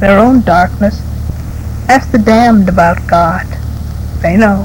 their own darkness. Ask the damned about God. They know.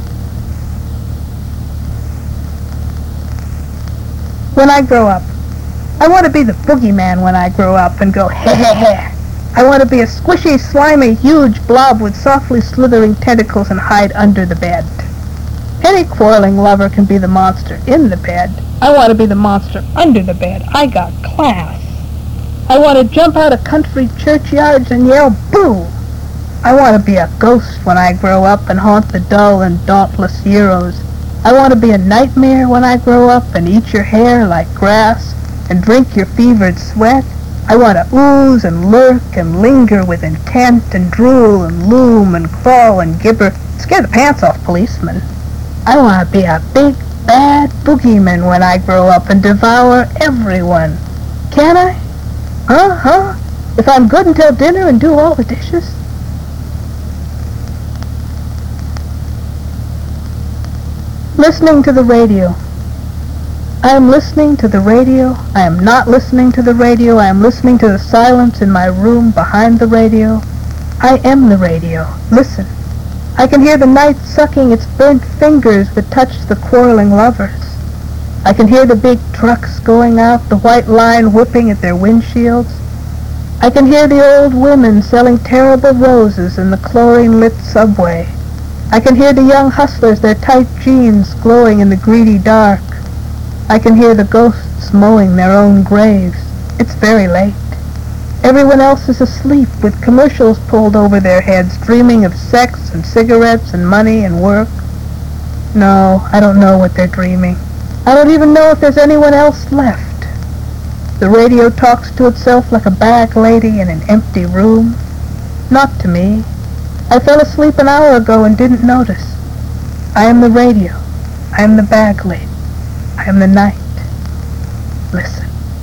When I grow up, I want to be the boogeyman when I grow up and go, heh heh heh. I want to be a squishy, slimy, huge blob with softly slithering tentacles and hide under the bed. Any quarreling lover can be the monster in the bed. I want to be the monster under the bed. I got class. I want to jump out of country churchyards and yell, boo! I want to be a ghost when I grow up and haunt the dull and dauntless heroes. I want to be a nightmare when I grow up and eat your hair like grass and drink your fevered sweat. I want to ooze and lurk and linger with intent and drool and loom and crawl and gibber. Scare the pants off policemen. I want to be a big, bad boogeyman when I grow up and devour everyone. Can I? Huh? If I'm good until dinner and do all the dishes? Listening to the radio. I am listening to the radio. I am not listening to the radio. I am listening to the silence in my room behind the radio. I am the radio. Listen. I can hear the night sucking its burnt fingers that touch the quarreling lovers. I can hear the big trucks going out, the white line whipping at their windshields. I can hear the old women selling terrible roses in the chlorine-lit subway. I can hear the young hustlers, their tight jeans glowing in the greedy dark. I can hear the ghosts mowing their own graves. It's very late. Everyone else is asleep with commercials pulled over their heads, dreaming of sex and cigarettes and money and work. No, I don't know what they're dreaming. I don't even know if there's anyone else left. The radio talks to itself like a bag lady in an empty room. Not to me. I fell asleep an hour ago and didn't notice. I am the radio. I am the bag lady. I am the night. Listen.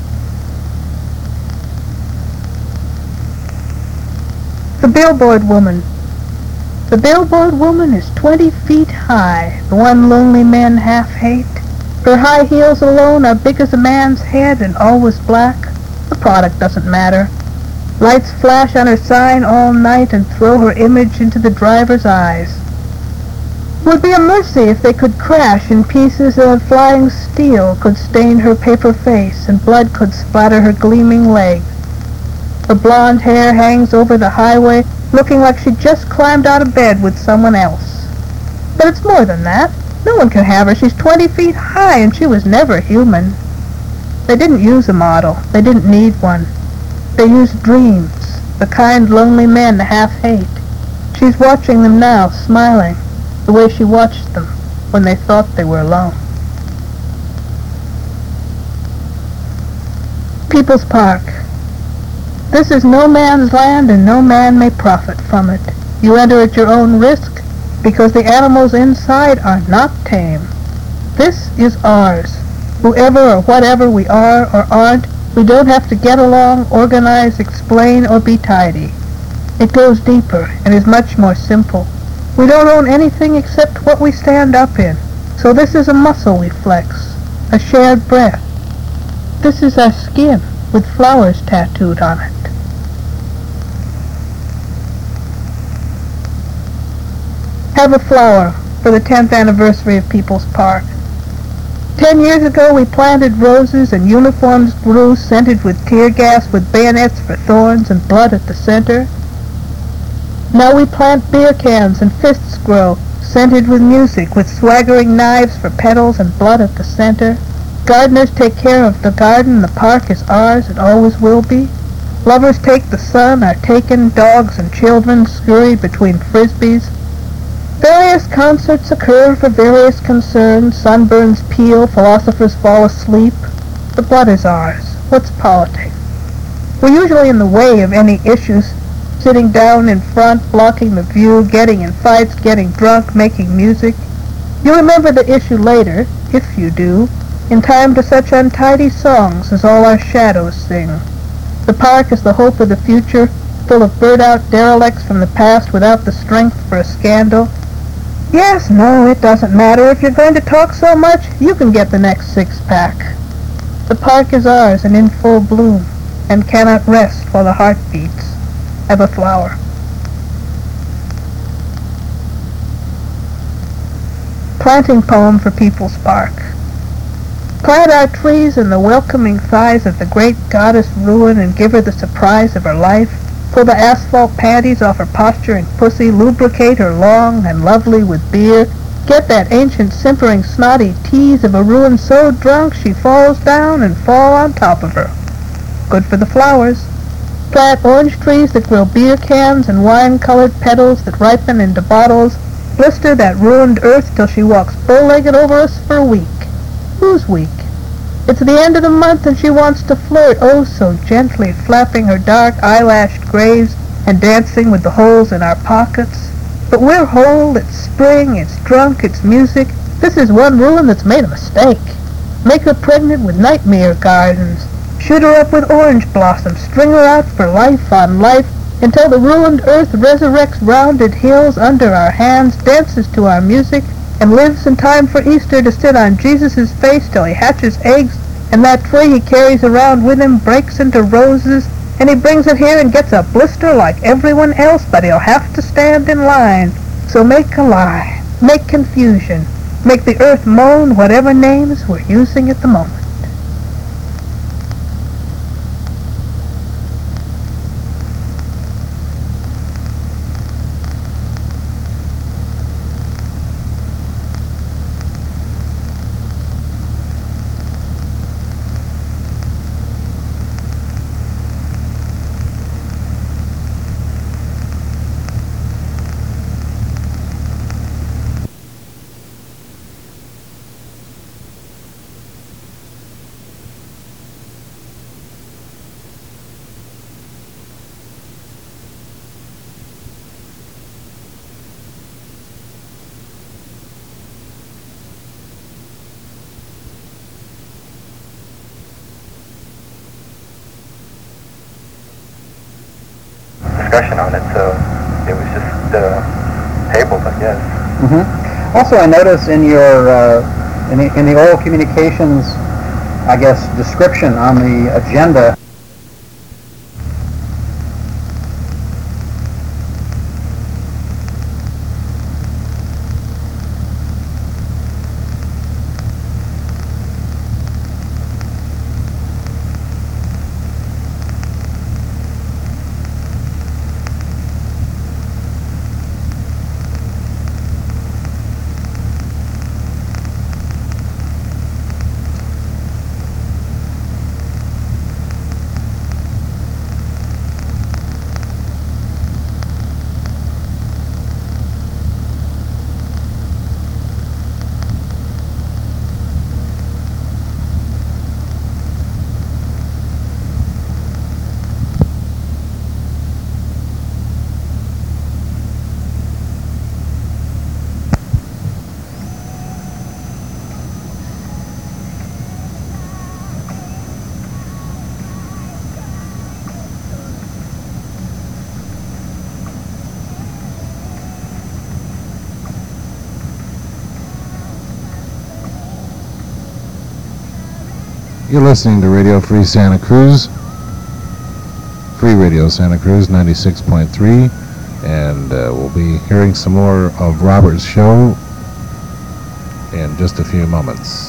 The billboard woman. The billboard woman is 20 feet high, the one lonely men half hate. Her high heels alone are big as a man's head and always black. The product doesn't matter. Lights flash on her sign all night and throw her image into the driver's eyes. It would be a mercy if they could crash in pieces and flying steel could stain her paper face and blood could splatter her gleaming legs. Her blonde hair hangs over the highway, looking like she just climbed out of bed with someone else. But it's more than that. No one can have her. She's 20 feet high, and she was never human. They didn't use a model. They didn't need one. They used dreams, the kind lonely men half hate. She's watching them now, smiling, the way she watched them when they thought they were alone. People's Park. This is no man's land and no man may profit from it. You enter at your own risk because the animals inside are not tame. This is ours. Whoever or whatever we are or aren't, we don't have to get along, organize, explain, or be tidy. It goes deeper and is much more simple. We don't own anything except what we stand up in. So this is a muscle we flex, a shared breath. This is our skin with flowers tattooed on it. Have a flower for the 10th anniversary of People's Park. 10 years ago we planted roses and uniforms grew scented with tear gas with bayonets for thorns and blood at the center. Now we plant beer cans and fists grow scented with music with swaggering knives for petals and blood at the center. Gardeners take care of the garden, the park is ours, it always will be. Lovers take the sun, are taken, dogs and children scurry between frisbees. Various concerts occur for various concerns, sunburns peel, philosophers fall asleep. The blood is ours. What's politics? We're usually in the way of any issues, sitting down in front, blocking the view, getting in fights, getting drunk, making music. You'll remember the issue later, if you do, in time to such untidy songs as all our shadows sing. The park is the hope of the future, full of bird-out derelicts from the past without the strength for a scandal. Yes, no, it doesn't matter. If you're going to talk so much, you can get the next six-pack. The park is ours and in full bloom, and cannot rest while the heart beats. Have a flower. Planting poem for People's Park. Plant our trees in the welcoming thighs of the great goddess Ruin and give her the surprise of her life. Pull the asphalt panties off her posturing pussy, lubricate her long and lovely with beer. Get that ancient simpering snotty tease of a Ruin so drunk she falls down and fall on top of her. Good for the flowers. Plant orange trees that grow beer cans and wine-colored petals that ripen into bottles. Blister that ruined earth till she walks bow-legged over us for a week. Who's weak? It's the end of the month and she wants to flirt, oh so gently, flapping her dark eyelashed graves and dancing with the holes in our pockets. But we're whole, it's spring, it's drunk, it's music. This is one Ruin that's made a mistake. Make her pregnant with nightmare gardens. Shoot her up with orange blossoms, string her out for life on life, until the ruined earth resurrects rounded hills under our hands, dances to our music, and lives in time for Easter to sit on Jesus' face till he hatches eggs, and that tree he carries around with him breaks into roses, and he brings it here and gets a blister like everyone else, but he'll have to stand in line. So make a lie, make confusion, make the earth moan whatever names we're using at the moment. Discussion on it, so it was just tabled, I guess. Mm-hmm. Also, I noticed in your in the oral communications, I guess, description on the agenda. You're listening to Radio Free Santa Cruz, Free Radio Santa Cruz 96.3, and we'll be hearing some more of Robert's show in just a few moments.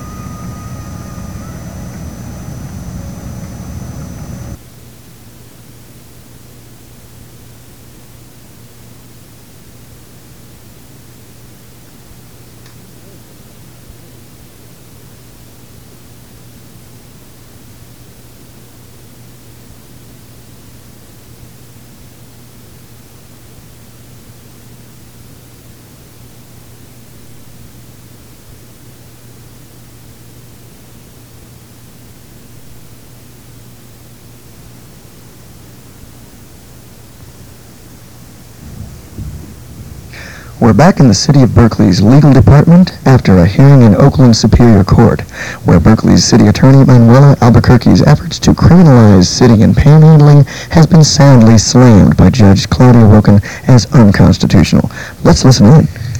We're back in the City of Berkeley's legal department after a hearing in Oakland Superior Court, where Berkeley's City Attorney Manuela Albuquerque's efforts to criminalize sitting and panhandling has been soundly slammed by Judge Claudia Wilken as unconstitutional. Let's listen in.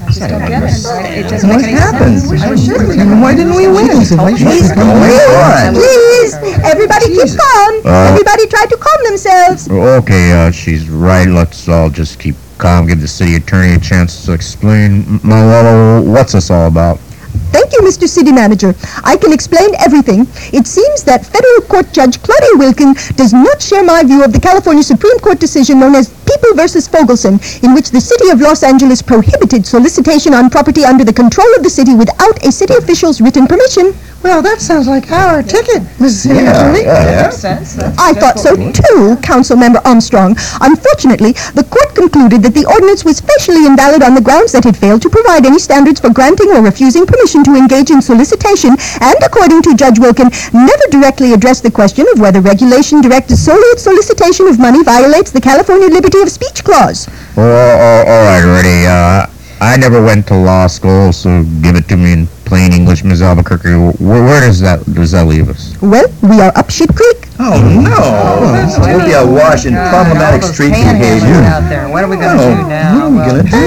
What happened? Why didn't we win? Please, everybody keep calm. Everybody try to calm themselves. Okay, she's right. Let's all just keep calm. Give the city attorney a chance to explain. Malala, what's this all about? Thank you, Mr. City Manager. I can explain everything. It seems that Federal Court Judge Claudia Wilkin does not share my view of the California Supreme Court decision known as People versus Fogelson, in which the City of Los Angeles prohibited solicitation on property under the control of the city without a city official's written permission. Well, that sounds like our ticket, Mrs. City Attorney. Makes sense. I thought so too, Councilmember Armstrong. Unfortunately, the court concluded that the ordinance was facially invalid on the grounds that it failed to provide any standards for granting or refusing permission to engage in solicitation, and according to Judge Wilkin, never directly addressed the question of whether regulation directed solely at solicitation of money violates the California Liberty of Speech Clause. All right, Reddy. I never went to law school, so give it to me in plain English, Ms. Albuquerque. Where does that leave us? Well, we are up Shit Creek. Oh, no. We'll be awash in problematic street behavior. Out there. What are we going to do now? What are we going to do?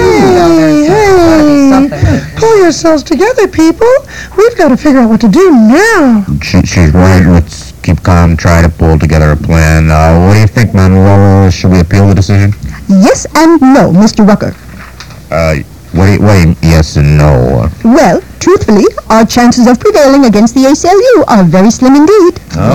Hey, pull yourselves together, people. We've got to figure out what to do now. She's right. Let's keep calm, try to pull together a plan. What do you think, Manuel? Should we appeal the decision? Yes and no, Mr. Rucker. What do you yes and no? Well, truthfully, our chances of prevailing against the ACLU are very slim indeed.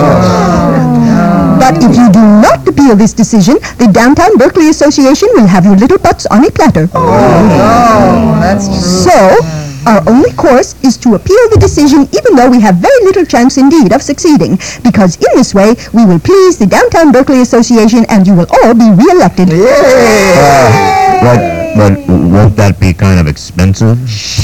But if you do not appeal this decision, the Downtown Berkeley Association will have your little butts on a platter. Oh, that's true. So, our only course is to appeal the decision, even though we have very little chance indeed of succeeding, because in this way we will please the Downtown Berkeley Association and you will all be re-elected. But won't that be kind of expensive?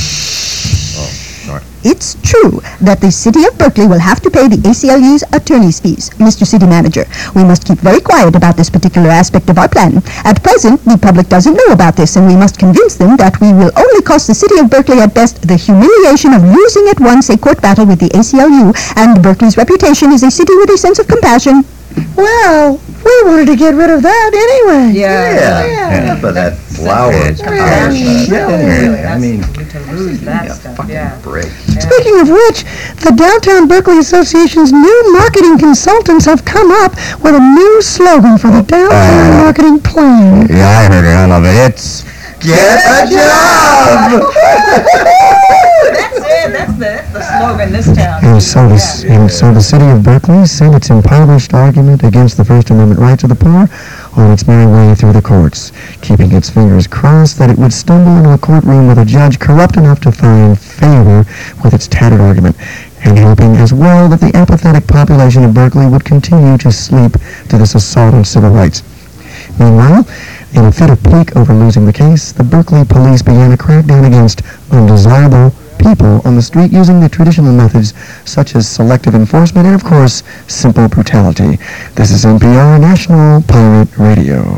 It's true that the City of Berkeley will have to pay the ACLU's attorney's fees, Mr. City Manager. We must keep very quiet about this particular aspect of our plan. At present, the public doesn't know about this, and we must convince them that we will only cost the City of Berkeley at best the humiliation of losing at once a court battle with the ACLU, and Berkeley's reputation as a city with a sense of compassion. Well, we wanted to get rid of that anyway. Yeah, but that flower power I mean, to lose that stuff. break. Speaking of which, the Downtown Berkeley Association's new marketing consultants have come up with a new slogan for the downtown marketing plan. Yeah, I heard it. I love it. It's Get a job! That's it. That's the slogan this town. And so the city of Berkeley sent its impoverished argument against the First Amendment rights of the poor on its merry way through the courts, keeping its fingers crossed that it would stumble into a courtroom with a judge corrupt enough to find favor with its tattered argument, and hoping as well that the apathetic population of Berkeley would continue to sleep to this assault on civil rights. Meanwhile, in a fit of pique over losing the case, the Berkeley police began a crackdown against undesirable people on the street using the traditional methods such as selective enforcement and, of course, simple brutality. This is NPR National Pirate Radio.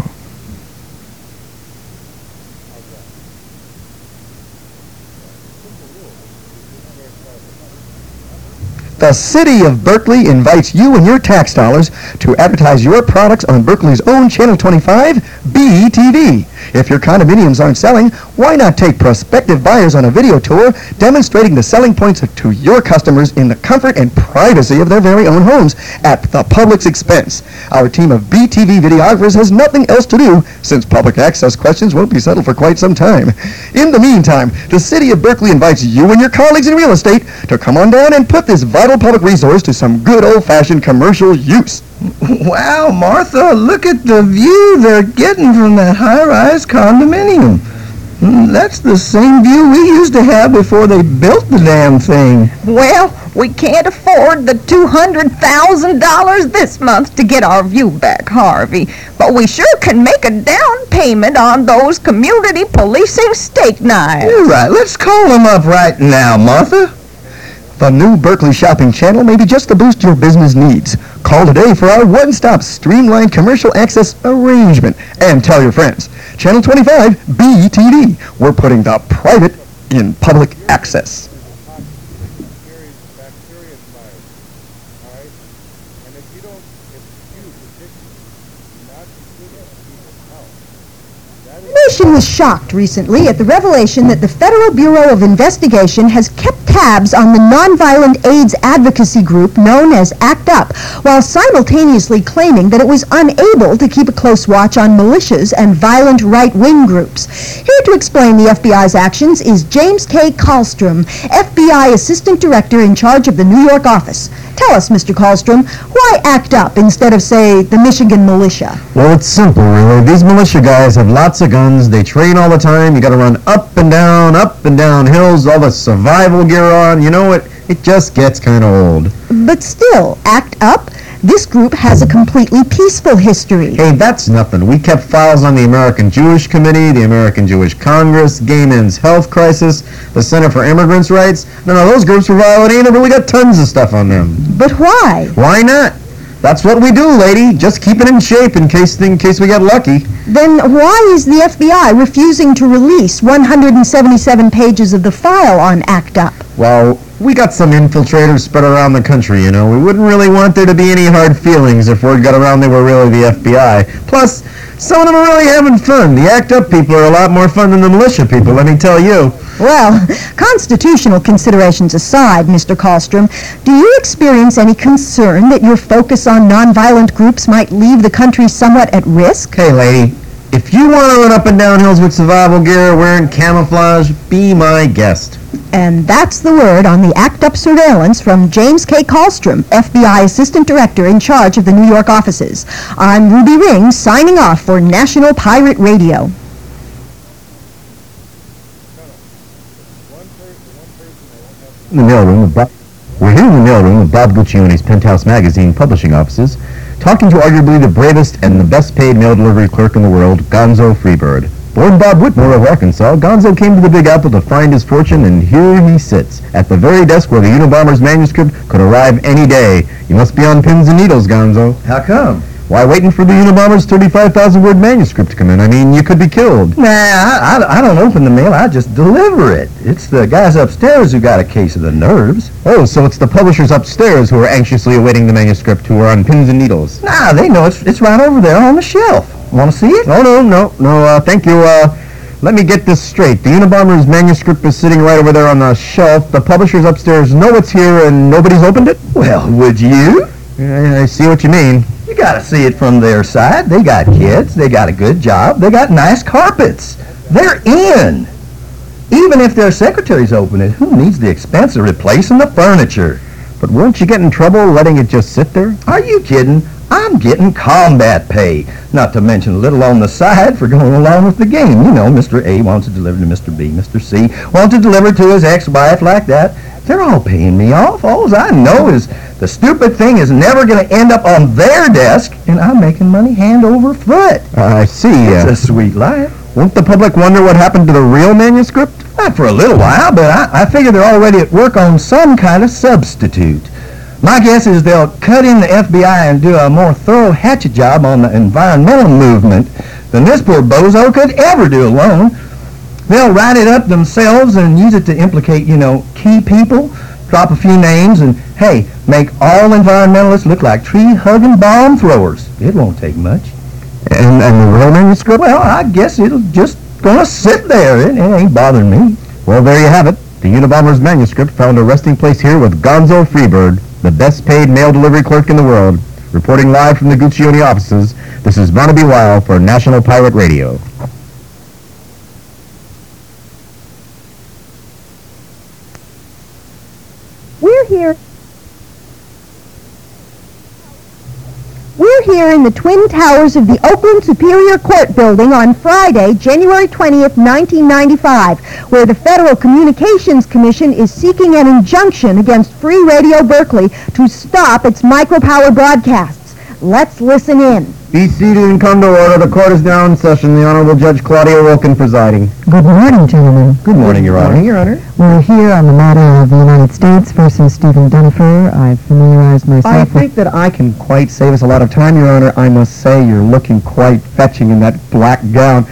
The City of Berkeley invites you and your tax dollars to advertise your products on Berkeley's own Channel 25, BTV. If your condominiums aren't selling, why not take prospective buyers on a video tour demonstrating the selling points to your customers in the comfort and privacy of their very own homes at the public's expense? Our team of BTV videographers has nothing else to do since public access questions won't be settled for quite some time. In the meantime, the City of Berkeley invites you and your colleagues in real estate to come on down and put this vital public resource to some good old-fashioned commercial use. Wow, Martha, look at the view they're getting from that high-rise condominium. That's the same view we used to have before they built the damn thing. Well, we can't afford the $200,000 this month to get our view back, Harvey. But we sure can make a down payment on those community policing steak knives. You're right. Let's call them up right now, Martha. The new Berkeley Shopping Channel may be just the boost your business needs. Call today for our one-stop streamlined commercial access arrangement. And tell your friends. Channel 25, BTV. We're putting the private in public access. The nation was shocked recently at the revelation that the Federal Bureau of Investigation has kept tabs on the nonviolent AIDS advocacy group known as ACT UP, while simultaneously claiming that it was unable to keep a close watch on militias and violent right-wing groups. Here to explain the FBI's actions is James K. Kallstrom, FBI Assistant Director in charge of the New York office. Tell us, Mr. Kallstrom, why ACT UP instead of, say, the Michigan militia? Well, it's simple, really. These militia guys have lots of guns. They train all the time. You got to run up and down hills, all the survival gear on. You know, it just gets kind of old. But still, ACT UP, this group has a completely peaceful history. Hey, that's nothing. We kept files on the American Jewish Committee, the American Jewish Congress, Gay Men's Health Crisis, the Center for Immigrants' Rights. None of those groups were violent either, but we got tons of stuff on them. But why? Why not? That's what we do, lady. Just keep it in shape in case we get lucky. Then why is the FBI refusing to release 177 pages of the file on ACT UP? Well, we got some infiltrators spread around the country, you know. We wouldn't really want there to be any hard feelings if word got around they were really the FBI. Plus, some of them are really having fun. The ACT UP people are a lot more fun than the militia people, let me tell you. Well, constitutional considerations aside, Mr. Kallstrom, do you experience any concern that your focus on nonviolent groups might leave the country somewhat at risk? Hey, lady, if you want to run up and down hills with survival gear wearing camouflage, be my guest. And that's the word on the ACT UP surveillance from James K. Kallstrom, FBI Assistant Director in charge of the New York offices. I'm Ruby Ring, signing off for National Pirate Radio. In the mailroom We're here in the mailroom of Bob Guccione's Penthouse Magazine publishing offices, talking to arguably the bravest and the best-paid mail delivery clerk in the world, Gonzo Freebird. Born Bob Whitmore of Arkansas, Gonzo came to the Big Apple to find his fortune, and here he sits, at the very desk where the Unabomber's manuscript could arrive any day. You must be on pins and needles, Gonzo. How come? Why, waiting for the Unabomber's 35,000-word manuscript to come in. I mean, you could be killed. Nah, I don't open the mail. I just deliver it. It's the guys upstairs who got a case of the nerves. Oh, so it's the publishers upstairs who are anxiously awaiting the manuscript who are on pins and needles. Nah, they know it's right over there on the shelf. Want to see it? Oh, no, thank you. Let me get this straight. The Unabomber's manuscript is sitting right over there on the shelf. The publishers upstairs know it's here and nobody's opened it? Well, would you? I see what you mean. You gotta see it from their side. They got kids, they got a good job, they got nice carpets. They're in. Even if their secretaries open it, who needs the expense of replacing the furniture? But won't you get in trouble letting it just sit there? Are you kidding? I'm getting combat pay, not to mention a little on the side for going along with the game. You know, Mr. A wants to deliver to Mr. B, Mr. C wants to deliver to his ex-wife like that. They're all paying me off. All I know is the stupid thing is never going to end up on their desk, and I'm making money hand over foot. I see. It's a sweet life. Won't the public wonder what happened to the real manuscript? Not for a little while, but I figure they're already at work on some kind of substitute. My guess is they'll cut in the FBI and do a more thorough hatchet job on the environmental movement than this poor bozo could ever do alone. They'll write it up themselves and use it to implicate, key people, drop a few names, and, hey, make all environmentalists look like tree-hugging bomb throwers. It won't take much. And the real manuscript? Well, I guess it'll just gonna sit there. It ain't bothering me. Well, there you have it. The Unabomber's manuscript found a resting place here with Gonzo Freebird, the best-paid mail delivery clerk in the world. Reporting live from the Guccione offices, this is Barnaby Weil for National Pirate Radio. We're here in the Twin Towers of the Oakland Superior Court building on Friday, January 20th, 1995, where the Federal Communications Commission is seeking an injunction against Free Radio Berkeley to stop its micropower broadcasts. Let's listen in. Be seated and come to order. The court is now in session. The Honorable Judge Claudia Wilkin presiding. Good morning, gentlemen. Good morning, Your Honor. Good morning, Your Honor. We're here on the matter of the United States versus Stephen Dunifer. I've familiarized myself I think that I can quite save us a lot of time, Your Honor. I must say you're looking quite fetching in that black gown.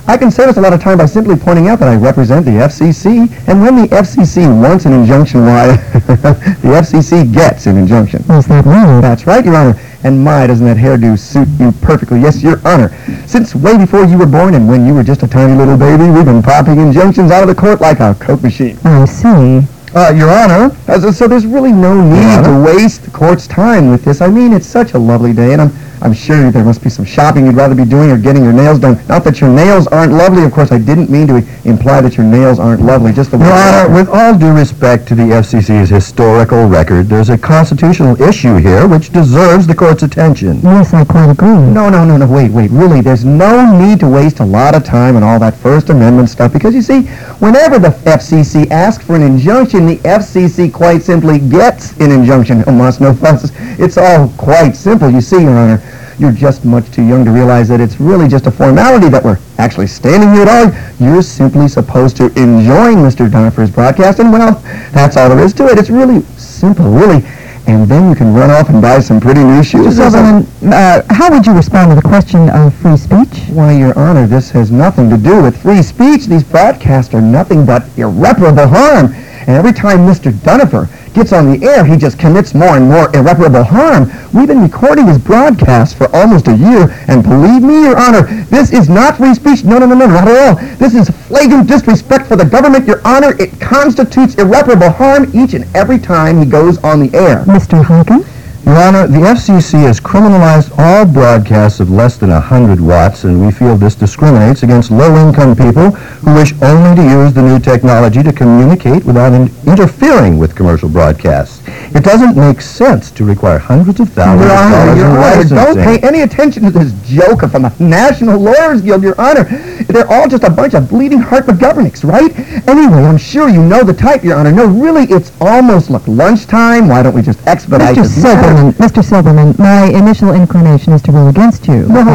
I can save us a lot of time by simply pointing out that I represent the FCC, and when the FCC wants an injunction, why, the FCC gets an injunction. Is that right? That's right, Your Honor. And my, doesn't that hairdo suit you perfectly? Yes, Your Honor. Since way before you were born and when you were just a tiny little baby, we've been popping injunctions out of the court like a Coke machine. I see. Your Honor, so there's really no need to waste the court's time with this. I mean, it's such a lovely day, and I'm sure there must be some shopping you'd rather be doing or getting your nails done. Not that your nails aren't lovely, of course. I didn't mean to imply that your nails aren't lovely. Just the way. Your Honor, with all due respect to the FCC's historical record, there's a constitutional issue here which deserves the court's attention. Yes, I quite agree. No, wait. Really, there's no need to waste a lot of time on all that First Amendment stuff because, you see, whenever the FCC asks for an injunction, the FCC quite simply gets an injunction. No fuss. It's all quite simple. You see, Your Honor, you're just much too young to realize that it's really just a formality that we're actually standing here at all. You're simply supposed to enjoy Mr. Donifer's broadcast, and, well, that's all there is to it. It's really simple, really. And then you can run off and buy some pretty new shoes. Mr. Silverman, how would you respond to the question of free speech? Why, Your Honor, this has nothing to do with free speech. These broadcasts are nothing but irreparable harm. And every time Mr. Donifer gets on the air, he just commits more and more irreparable harm. We've been recording his broadcast for almost a year, and believe me, Your Honor, this is not free speech. No, not at all. This is flagrant disrespect for the government, Your Honor. It constitutes irreparable harm each and every time he goes on the air. Mr. Hawkins? Your Honor, the FCC has criminalized all broadcasts of less than 100 watts, and we feel this discriminates against low-income people who wish only to use the new technology to communicate without interfering with commercial broadcasts. It doesn't make sense to require hundreds of thousands of dollars in licensing. Don't pay any attention to this joke from the National Lawyers Guild, Your Honor. They're all just a bunch of bleeding heart McGovernicks, right? Anyway, I'm sure you know the type, Your Honor. No, really, it's almost like lunchtime. Why don't we just expedite this matter? Mr. Silverman, my initial inclination is to rule against you. No.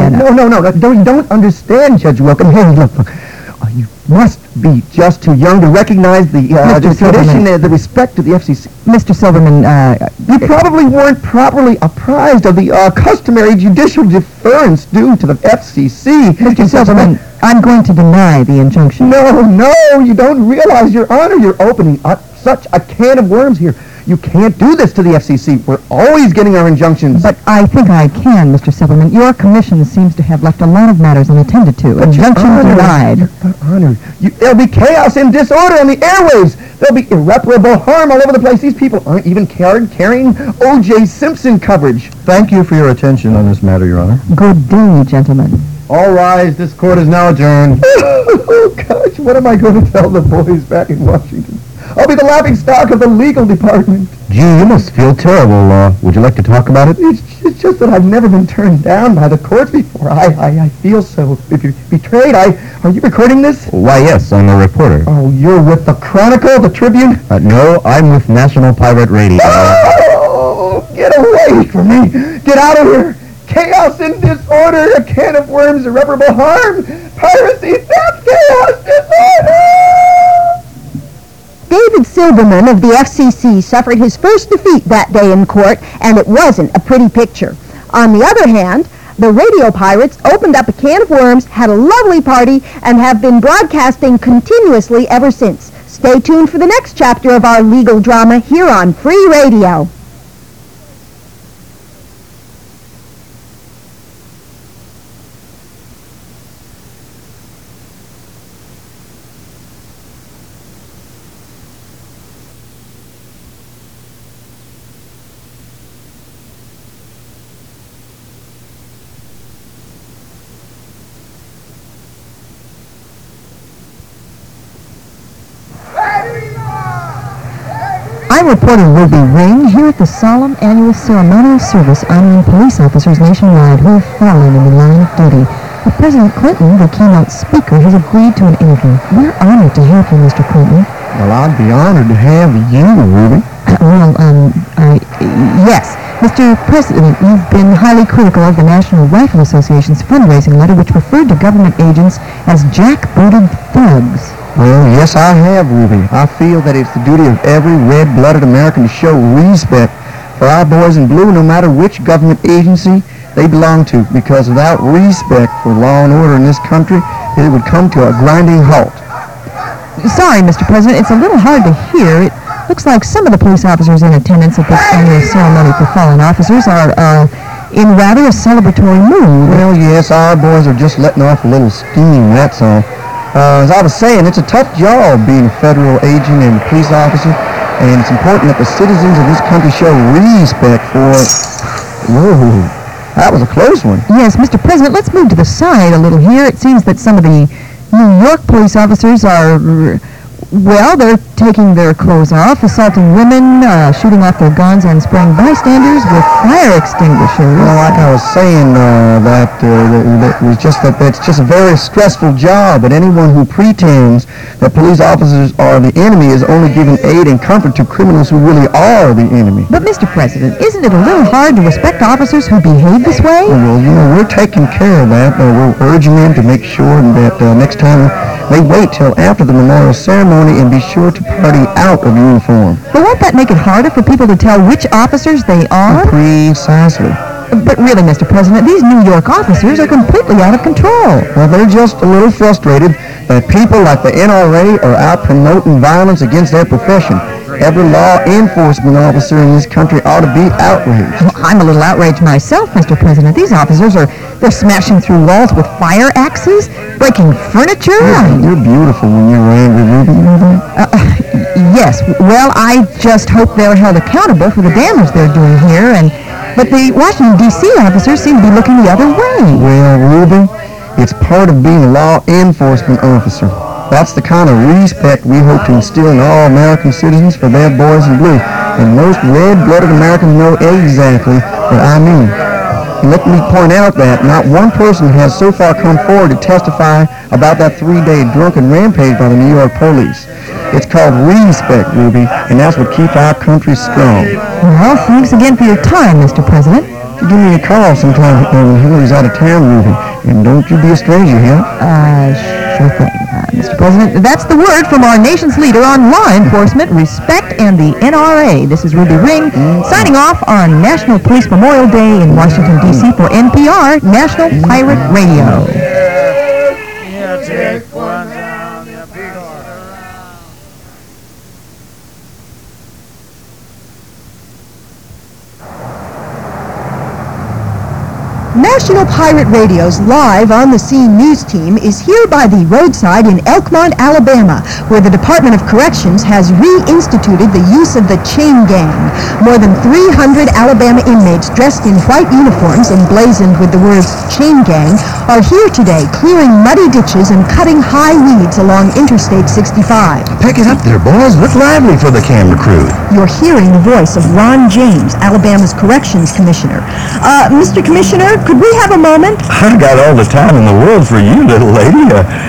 You don't understand, Judge Wilkham. Hey, look. You must be just too young to recognize the tradition, the respect to the FCC. Mr. Silverman, you probably weren't properly apprised of the customary judicial deference due to the FCC. Mr. Silverman, I'm going to deny the injunction. No, you don't realize, Your Honor, you're opening up such a can of worms here. You can't do this to the FCC. We're always getting our injunctions. But I think I can, Mr. Silverman. Your commission seems to have left a lot of matters unattended to. Injunction denied. Honor, there'll be chaos and disorder on the airwaves. There'll be irreparable harm all over the place. These people aren't even carrying O.J. Simpson coverage. Thank you for your attention on this matter, Your Honor. Good day, gentlemen. All rise. This court is now adjourned. Oh, gosh, what am I going to tell the boys back in Washington? I'll be the laughing stock of the legal department. Gee, you must feel terrible. Would you like to talk about it? It's just that I've never been turned down by the courts before. I feel so betrayed. Are you recording this? Why, yes, I'm a reporter. Oh, you're with the Chronicle, the Tribune? No, I'm with National Pirate Radio. Oh, get away from me. Get out of here. Chaos and disorder, a can of worms, irreparable harm, piracy, theft, chaos, disorder! David Silverman of the FCC suffered his first defeat that day in court, and it wasn't a pretty picture. On the other hand, the radio pirates opened up a can of worms, had a lovely party, and have been broadcasting continuously ever since. Stay tuned for the next chapter of our legal drama here on Free Radio. I'm reporting Ruby Ring here at the solemn annual ceremonial service honoring police officers nationwide who have fallen in the line of duty. But President Clinton, the keynote speaker, has agreed to an interview. We're honored to have you, Mr. Clinton. Well, I'd be honored to have you, Ruby. Yes. Mr. President, you've been highly critical of the National Rifle Association's fundraising letter, which referred to government agents as jackbooted thugs. Well, yes, I have, Ruby. I feel that it's the duty of every red-blooded American to show respect for our boys in blue, no matter which government agency they belong to, because without respect for law and order in this country, it would come to a grinding halt. Sorry, Mr. President, it's a little hard to hear. It looks like some of the police officers in attendance at this annual ceremony for fallen officers are in rather a celebratory mood. Well, yes, our boys are just letting off a little steam, that's all. As I was saying, it's a tough job being a federal agent and a police officer, and it's important that the citizens of this country show respect for... Whoa, that was a close one. Yes, Mr. President, let's move to the side a little here. It seems that some of the New York police officers are... Well, they're taking their clothes off, assaulting women, shooting off their guns, and spraying bystanders with fire extinguishers. Well, like I was saying, that's just a very stressful job, and anyone who pretends that police officers are the enemy is only giving aid and comfort to criminals who really are the enemy. But, Mr. President, isn't it a little hard to respect officers who behave this way? Well, we're taking care of that. We're urging them to make sure that next time they wait till after the memorial ceremony and be sure to party out of uniform. But won't that make it harder for people to tell which officers they are? Precisely. But really, Mr. President, these New York officers are completely out of control. Well, they're just a little frustrated that people like the NRA are out promoting violence against their profession. Every law enforcement officer in this country ought to be outraged. Well, I'm a little outraged myself, Mr. President. These officers they're smashing through walls with fire axes, breaking furniture. You're beautiful when you're angry, Ruby. You know that? Yes. Well, I just hope they're held accountable for the damage they're doing here. But the Washington, D.C. officers seem to be looking the other way. Well, Ruby, it's part of being a law enforcement officer. That's the kind of respect we hope to instill in all American citizens for their boys in blue. And most red-blooded Americans know exactly what I mean. And let me point out that not one person has so far come forward to testify about that 3-day drunken rampage by the New York police. It's called respect, Ruby, and that's what keeps our country strong. Well, thanks again for your time, Mr. President. Give me a call sometime when Hillary's out of town, Ruby. And don't you be a stranger here. Sure thing. Mr. President, that's the word from our nation's leader on law enforcement, respect, and the NRA. This is Ruby Ring, signing off on National Police Memorial Day in Washington, D.C. for NPR, National Pirate Radio. National Pirate Radio's Live on the Scene news team is here by the roadside in Elkmont, Alabama, where the Department of Corrections has reinstituted the use of the chain gang. More than 300 Alabama inmates dressed in white uniforms emblazoned with the words chain gang are here today clearing muddy ditches and cutting high weeds along Interstate 65. Pick it up there, boys. Look lively for the camera crew. You're hearing the voice of Ron James, Alabama's Corrections Commissioner. Mr. Commissioner, could we have a moment? I got all the time in the world for you, little lady.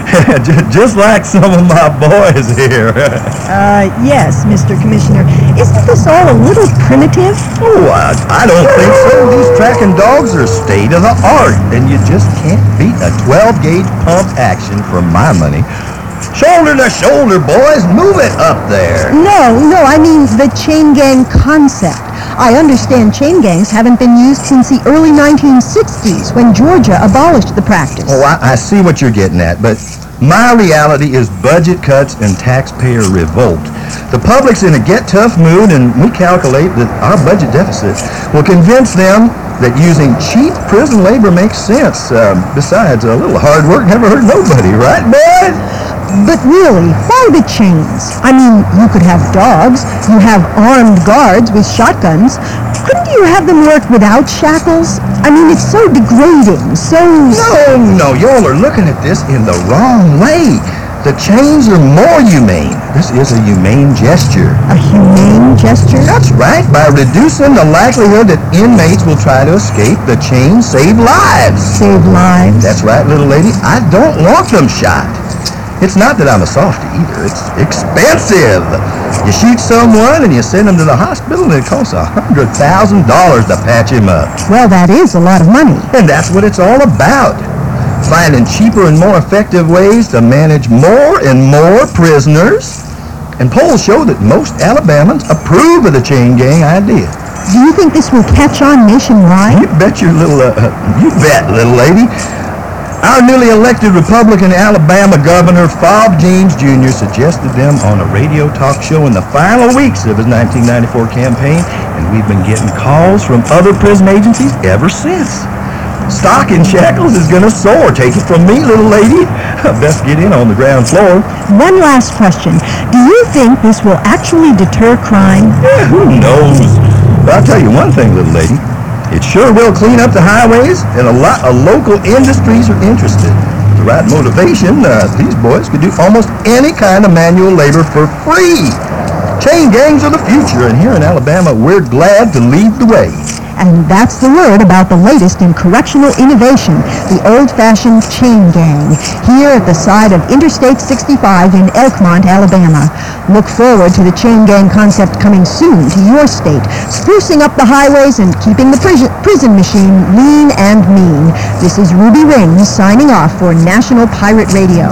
Just like some of my boys here. Yes, Mr. Commissioner. Isn't this all a little primitive? Oh, I don't think so. These tracking dogs are state of the art, and you just can't beat a 12-gauge pump action for my money. Shoulder to shoulder, boys. Move it up there. No, I mean the chain gang concept. I understand chain gangs haven't been used since the early 1960s when Georgia abolished the practice. Oh, I see what you're getting at, but my reality is budget cuts and taxpayer revolt. The public's in a get-tough mood, and we calculate that our budget deficit will convince them that using cheap prison labor makes sense. Besides, a little hard work never hurt nobody, right, boys? But really, why the chains? I mean, you could have dogs, you have armed guards with shotguns. Couldn't you have them work without shackles? I mean, it's so degrading, so... No, y'all are looking at this in the wrong way. The chains are more humane. This is a humane gesture. A humane gesture? That's right. By reducing the likelihood that inmates will try to escape, the chains save lives. Save lives? That's right, little lady. I don't want them shot. It's not that I'm a softy either. It's expensive. You shoot someone and you send them to the hospital and it costs $100,000 to patch him up. Well, that is a lot of money. And that's what it's all about. Finding cheaper and more effective ways to manage more and more prisoners. And polls show that most Alabamans approve of the chain gang idea. Do you think this will catch on nationwide? You bet, little lady. Our newly elected Republican Alabama Governor, Fob James Jr., suggested them on a radio talk show in the final weeks of his 1994 campaign, and we've been getting calls from other prison agencies ever since. Stock in Shackles is going to soar. Take it from me, little lady. Best get in on the ground floor. One last question. Do you think this will actually deter crime? Yeah, who knows? But I'll tell you one thing, little lady. It sure will clean up the highways, and a lot of local industries are interested. With the right motivation, these boys could do almost any kind of manual labor for free. Chain gangs are the future, and here in Alabama, we're glad to lead the way. And that's the word about the latest in correctional innovation, the old-fashioned chain gang, here at the side of Interstate 65 in Elkmont, Alabama. Look forward to the chain gang concept coming soon to your state, sprucing up the highways and keeping the prison machine lean and mean. This is Ruby Rings signing off for National Pirate Radio.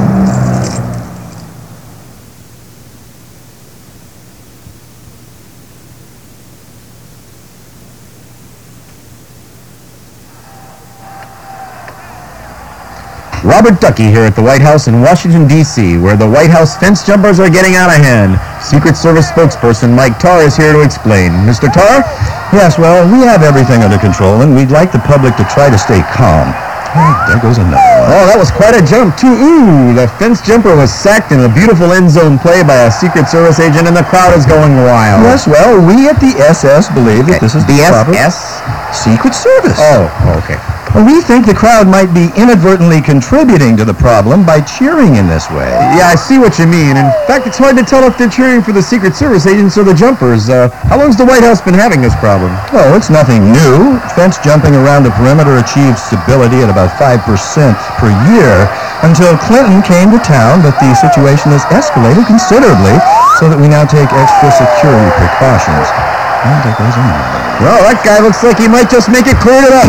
Robert Ducky here at the White House in Washington, D.C., where the White House fence jumpers are getting out of hand. Secret Service spokesperson Mike Tarr is here to explain. Mr. Tarr? Yes, well, we have everything under control, and we'd like the public to try to stay calm. Oh, there goes another one. Oh, that was quite a jump, too. Ooh, the fence jumper was sacked in a beautiful end zone play by a Secret Service agent, and the crowd is going wild. Yes, well, we at the SS believe that this is the proper... SS? Secret Service. Oh, okay. Well, we think the crowd might be inadvertently contributing to the problem by cheering in this way. Yeah, I see what you mean. In fact, it's hard to tell if they're cheering for the Secret Service agents or the jumpers. How long's the White House been having this problem? Oh, it's nothing new. Fence jumping around the perimeter achieved stability at about 5% per year until Clinton came to town, but the situation has escalated considerably so that we now take extra security precautions. And there goes another. Well, that guy looks like he might just make it clear it up.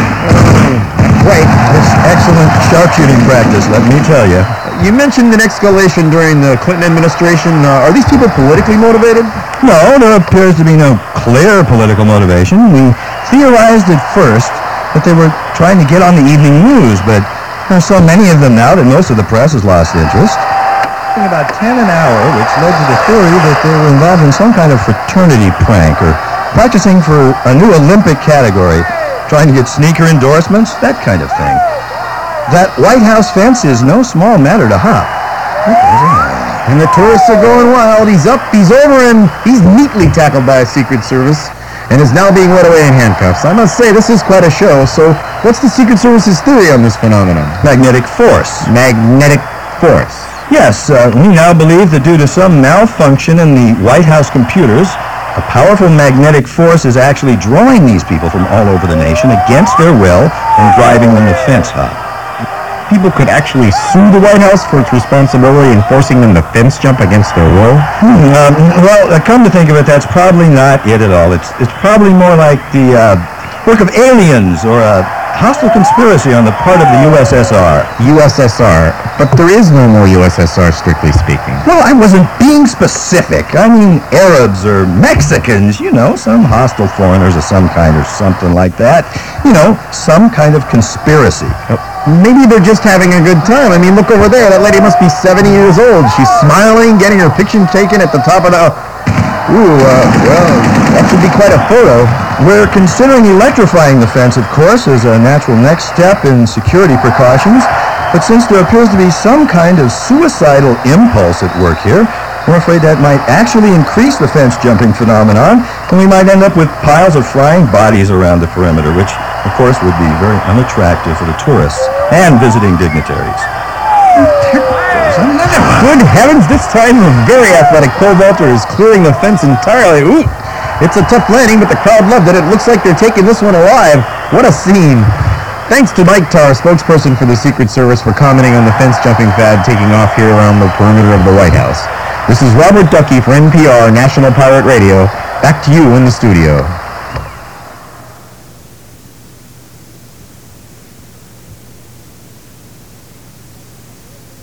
Wait, it's excellent sharpshooting practice, let me tell you. You mentioned an escalation during the Clinton administration. Are these people politically motivated? No, there appears to be no clear political motivation. We theorized at first that they were trying to get on the evening news, but there are so many of them now that most of the press has lost interest. About 10 an hour, which led to the theory that they were involved in some kind of fraternity prank or practicing for a new Olympic category, trying to get sneaker endorsements, that kind of thing. That White House fence is no small matter to hop. And the tourists are going wild. He's up, he's over, and he's neatly tackled by a Secret Service and is now being led away in handcuffs. I must say, this is quite a show. So what's the Secret Service's theory on this phenomenon? Magnetic force. Magnetic force. Yes, we now believe that due to some malfunction in the White House computers, a powerful magnetic force is actually drawing these people from all over the nation against their will and driving them to fence hop. People could actually sue the White House for its responsibility in forcing them to fence jump against their will? Well, come to think of it, that's probably not it at all. It's probably more like the work of aliens or a hostile conspiracy on the part of the USSR. USSR, but there is no more USSR, strictly speaking. Well, I wasn't being specific. I mean Arabs or Mexicans, you know, some hostile foreigners of some kind or something like that. You know, some kind of conspiracy. Maybe they're just having a good time. I mean, look over there. That lady must be 70 years old. She's smiling, getting her picture taken at the top of the... well, that should be quite a photo. We're considering electrifying the fence, of course, as a natural next step in security precautions. But since there appears to be some kind of suicidal impulse at work here, we're afraid that might actually increase the fence jumping phenomenon, and we might end up with piles of flying bodies around the perimeter, which, of course, would be very unattractive for the tourists and visiting dignitaries. Good heavens, this time a very athletic pole vaulter is clearing the fence entirely. Ooh, it's a tough landing, but the crowd loved it. It looks like they're taking this one alive. What a scene. Thanks to Mike Tarr, spokesperson for the Secret Service, for commenting on the fence jumping fad taking off here around the perimeter of the White House. This is Robert Ducky for NPR, National Pirate Radio. Back to you in the studio.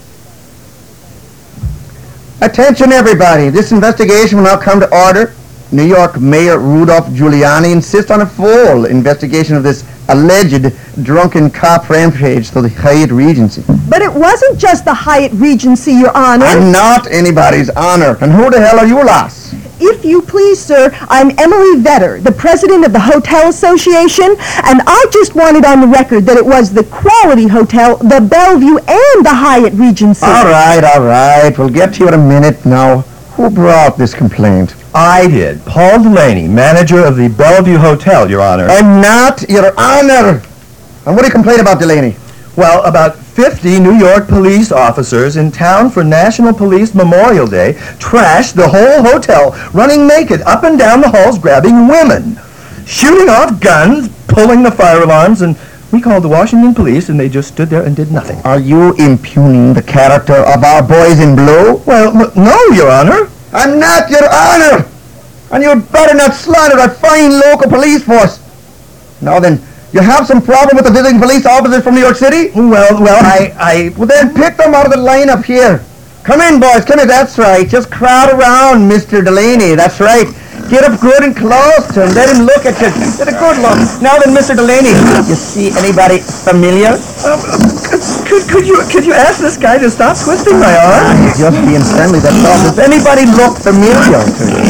Attention everybody, this investigation will now come to order. New York Mayor Rudolph Giuliani insists on a full investigation of this alleged drunken cop rampage to the Hyatt Regency. But it wasn't just the Hyatt Regency, Your Honor. I'm not anybody's honor. And who the hell are you, lass? If you please, sir, I'm Emily Vetter, the president of the Hotel Association, and I just wanted on the record that it was the Quality Hotel, the Bellevue, and the Hyatt Regency. All right. We'll get to you in a minute now. Who brought this complaint? I did. Paul Delaney, manager of the Bellevue Hotel, Your Honor. I'm not your honor. And what do you complain about, Delaney? Well, about 50 New York police officers in town for National Police Memorial Day trashed the whole hotel, running naked up and down the halls, grabbing women, shooting off guns, pulling the fire alarms, and we called the Washington police, and they just stood there and did nothing. Are you impugning the character of our boys in blue? Well, no, Your Honor. I'm not your honor! And you'd better not slander our fine local police force. Now then, you have some problem with the visiting police officers from New York City? Well, Well, then pick them out of the lineup here. Come in, boys, come in. That's right. Just crowd around Mr. Delaney. That's right. Get up good and close to him. Let him look at you. Get a good look. Now then, Mr. Delaney, you see anybody familiar? Could you ask this guy to stop twisting my arm? He's just being friendly, that's all. Does anybody look familiar to you?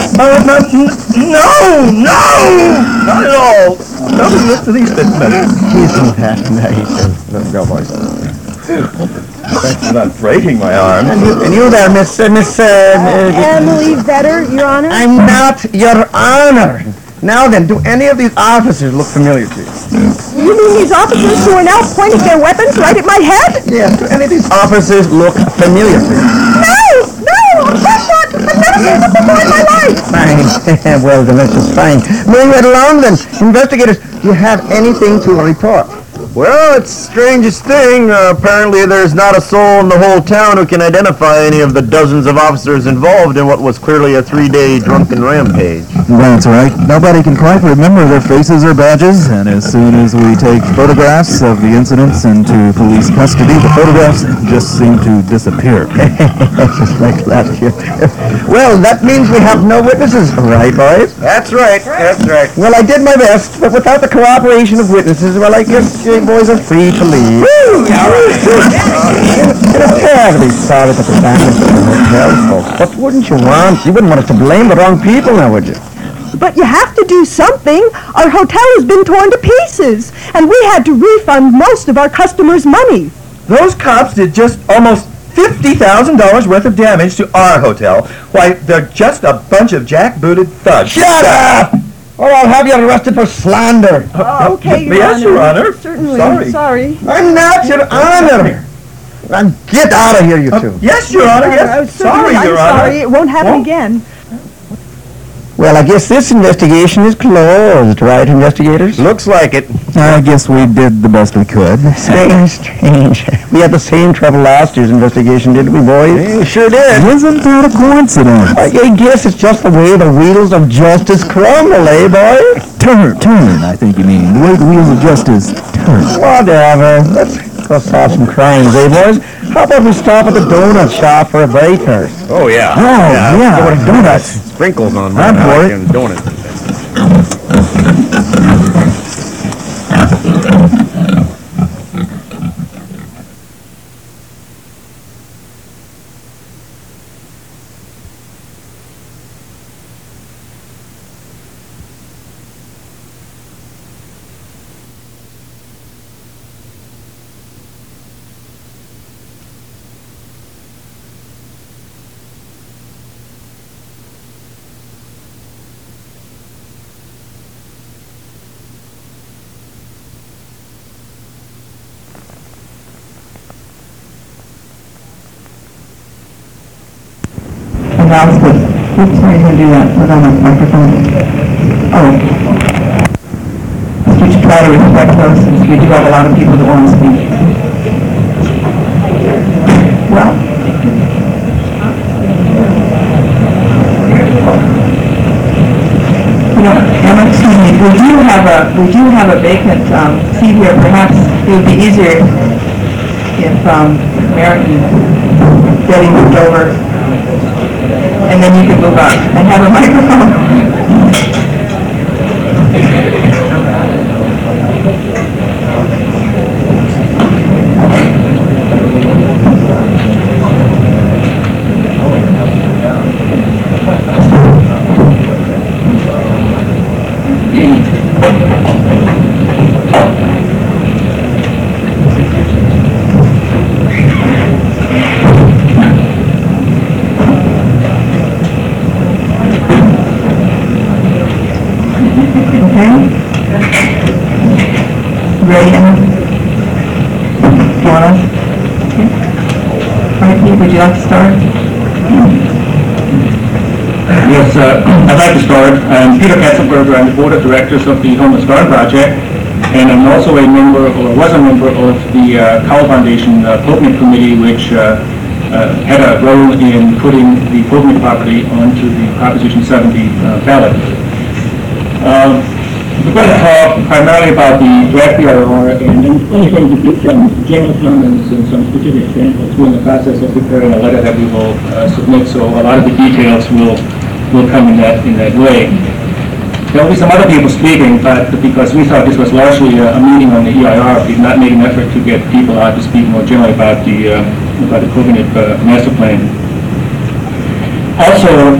No, not at all. Nobody looks to these bits, man. Isn't that nice? Let's go, boys. Thanks for not breaking my arm. And you there, Miss Emily Vetter, Your Honor? I'm not your honor. Now then, do any of these officers look familiar to you? You mean these officers who are now pointing their weapons right at my head? Yes, do any of these officers look familiar to you? No, of course not. I've never seen them before in my life. Fine. Well, then that's just fine. Moving right along then. Investigators, do you have anything to report? Well, it's the strangest thing. Apparently there's not a soul in the whole town who can identify any of the dozens of officers involved in what was clearly a 3-day drunken rampage. That's right. Nobody can quite remember their faces or badges, and as soon as we take photographs of the incidents into police custody, the photographs just seem to disappear. Just like last year. Well, that means we have no witnesses, right, boys? That's right. Well, I did my best, but without the cooperation of witnesses, well, I guess you boys are free to leave. Woo! It's terribly sorry that the damage to the hotel, folks. What wouldn't you want? You wouldn't want us to blame the wrong people now, would you? But you have to do something. Our hotel has been torn to pieces, and we had to refund most of our customers' money. Those cops did just almost $50,000 worth of damage to our hotel. Why, they're just a bunch of jackbooted thugs. Shut up! Or I'll have you arrested for slander. Okay, Yes, Your Honor. Certainly. Sorry. I'm not your honor. And get out of here, you two. Yes, Your Honor. Yes. Sorry, Your Honor. Sorry, it won't happen again. Well, I guess this investigation is closed, right, investigators? Looks like it. I guess we did the best we could. Strange. We had the same trouble last year's investigation, didn't we, boys? We sure did. Isn't that a coincidence? I guess it's just the way the wheels of justice crumble, eh, boys? Turn, I think you mean. The way the wheels of justice turn. Whatever. Let's go solve some crimes, eh, boys? How about we stop at the donut shop for a break first? Oh, yeah. Oh, yeah. Donuts. Sprinkles on I'm mine. for I it. like them donuts. Announcement. Oops, how are you going to do that without my microphone? Oh. You should try to respect those, since we do have a lot of people that want to speak. Well. You know, Emma, excuse me, we do have a vacant seat here. Perhaps it would be easier if Mary and Betty moved over. And then you can move on. I have a microphone. Ready, Emma? You want us? Okay. All right, Pete, would you like to start? Yes, I'd like to start. I'm Peter Katzenberger. I'm the Board of Directors of the Homeless Garden Project, and I'm also a member, or was a member, of the Cowell Foundation Popenik Committee, which had a role in putting the Popenik property onto the Proposition 70 ballot. We're going to talk primarily about the draft BRR, and I'm only going to give some general comments and some specific examples. We're in the process of preparing a letter that we will submit, so a lot of the details will come in that way. There will be some other people speaking, but because we thought this was largely a meeting on the EIR, we've not made an effort to get people out to speak more generally about the Popenik master plan. Also,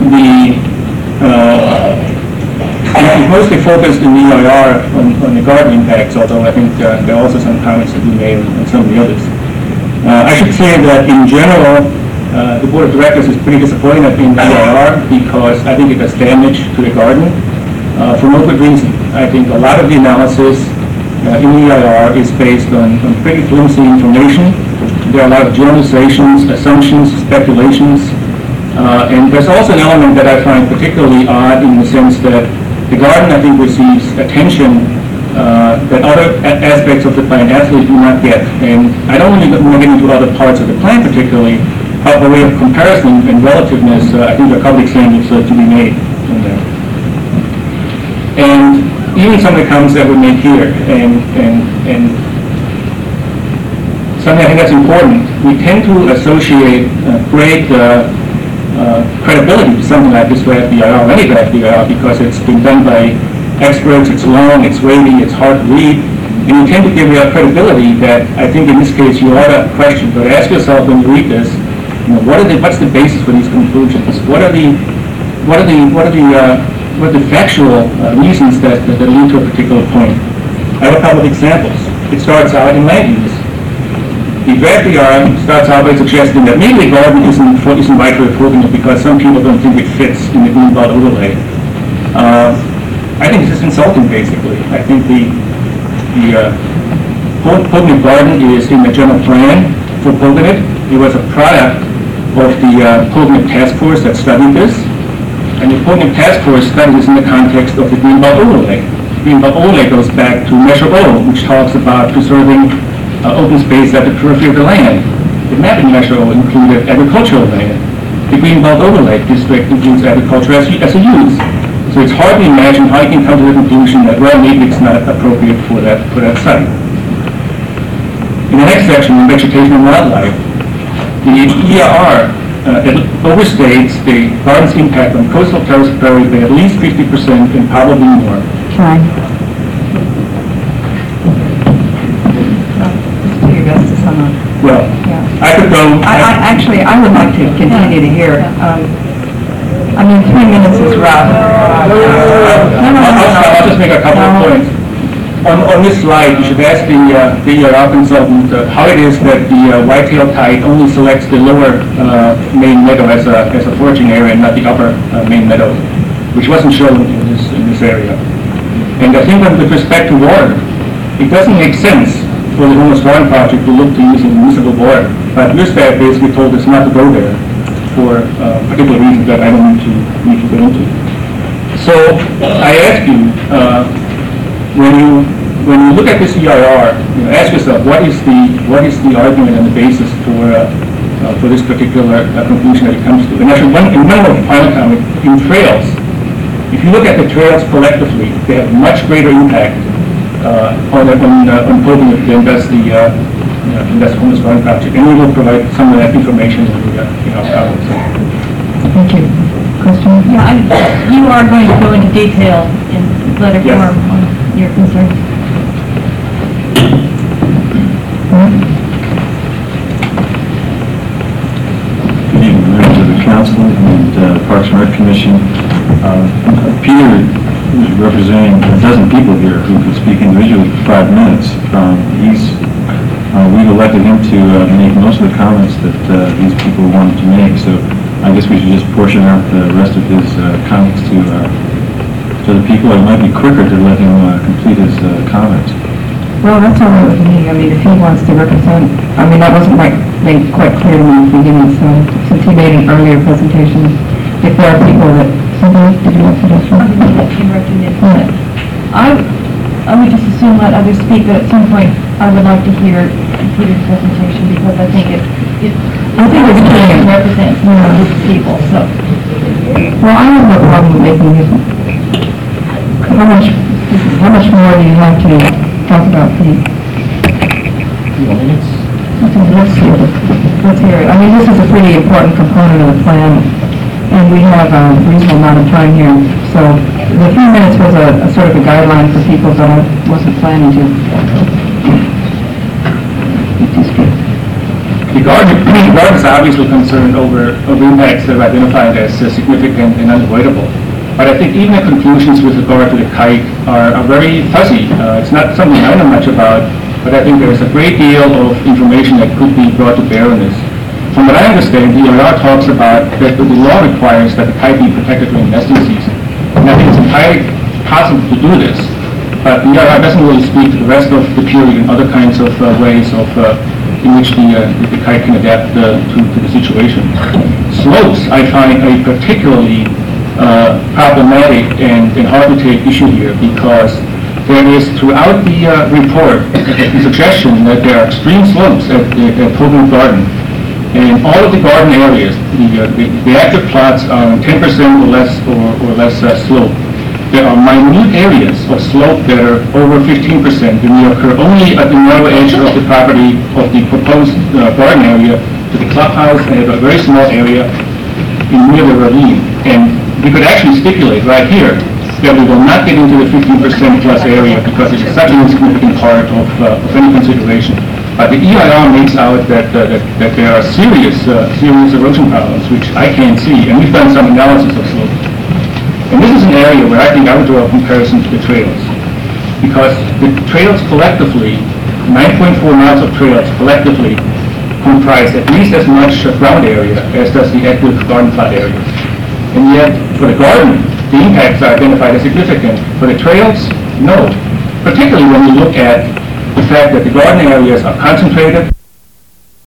we've mostly focused in the EIR on the garden impacts, although I think there are also some comments that we made on some of the others. I should say that in general, the Board of Directors is pretty disappointed in the EIR because I think it does damage to the garden for no good reason. I think a lot of the analysis in the EIR is based on pretty flimsy information. There are a lot of generalizations, assumptions, speculations, and there's also an element that I find particularly odd in the sense that the garden, I think, receives attention that other aspects of the plan absolutely do not get. And I don't really want to get into other parts of the plan particularly, but by way of comparison and relativeness, I think there are a couple examples to be made in there. And even some of the comments that were made here, and something I think that's important, we tend to associate great credibility to something like this draft BIR or any draft BIR because it's been done by experts, it's long, it's weighty, it's hard to read, and you tend to give it a credibility that I think in this case you ought to question. But ask yourself when you read this, what's the basis for these conclusions? What are the factual reasons that lead to a particular point? I have a couple of examples. It starts out in land use. The draft BR starts out by suggesting that maybe the garden isn't right for Popenik because some people don't think it fits in the Greenbelt overlay. I think this is insulting, basically. I think the Popenik garden is in the general plan for Popenik. It was a product of the Popenik task force that studied this. And the Popenik task force studied this in the context of the Greenbelt overlay. The Greenbelt overlay goes back to Measure O, which talks about preserving open space at the periphery of the land. The mapping measure included agricultural land. The Greenbelt overlay district includes agriculture as a use. So it's hard to imagine how you can come to the conclusion that, well, maybe it's not appropriate for that site. In the next section, on vegetation and wildlife, the EIR overstates the garden's impact on coastal terrace prairie by at least 50% and probably more. Fine. Well, yeah. I could go... Actually, I would like to continue to hear. I mean, 3 minutes is rough. I'll just make a couple of points. On this slide, you should ask the EIR consultant how it is that the whitetail kite only selects the lower main meadow as a foraging area and not the upper main meadow, which wasn't shown in this area. And I think that with respect to water, it doesn't make sense for the Homeless Garden Project to look to using municipal water. But your staff basically told us not to go there for particular reasons that I don't need to go into. So I ask you, when you look at this EIR, ask yourself what is the argument and the basis for this particular conclusion that it comes to. And actually, in one more final comment, in trails, if you look at the trails collectively, they have much greater impact on Popenik than does the Homeless Garden Project, and we will provide some of that information in our comments. Thank you. Question? Yeah, you are going to go into detail in letter Yes. form on your concerns. Good evening, members of the council and Parks and Rec Commission. Peter is representing a dozen people here who could speak individually for 5 minutes. We've elected him to make most of the comments that these people wanted to make, so I guess we should just portion out the rest of his comments to the people. It might be quicker to let him complete his comments. Well, that's all right with me. I mean, if he wants to represent, I mean, that wasn't made quite clear to me at the beginning, so since he made an earlier presentation, if there are people that, somebody, did you have a suggestion? I would just assume let others speak, but at some point I would like to hear Peter's presentation because I think it represents more of the people, so. Well, I have no problem with making it. How much more do you have to talk about, Pete? Let's hear it. I mean, this is a pretty important component of the plan, and we have a reasonable amount of time here. So the 3 minutes was a sort of a guideline for people, but I wasn't planning to. The garden is obviously concerned over impacts that are identified as significant and unavoidable. But I think even the conclusions with regard to the kite are very fuzzy. It's not something I know much about, but I think there's a great deal of information that could be brought to bear on this. From what I understand, the EIR talks about that the law requires that the kite be protected during nesting season. And I think it's entirely possible to do this, but the EIR doesn't really speak to the rest of the period and other kinds of ways of in which the kite can adapt to the situation. Slopes, I find a particularly problematic and hard to take issue here because there is throughout the report the suggestion that there are extreme slopes at Pilgrim Garden. And all of the garden areas, the active plots are 10% or less slope. There are minute areas of slope that are over 15%, and they occur only at the narrow edge of the property of the proposed garden area to the clubhouse, and a very small area near the ravine. And we could actually stipulate right here that we will not get into the 15% plus area because it's such an insignificant part of any consideration. But the EIR makes out that there are serious erosion problems, which I can't see, and we've done some analysis of slope. And this is an area where I think I would draw a comparison to the trails, because the trails collectively, 9.4 miles of trails collectively, comprise at least as much ground area as does the active garden plot area. And yet, for the garden, the impacts are identified as significant. For the trails, no. Particularly when you look at the fact that the garden areas are concentrated,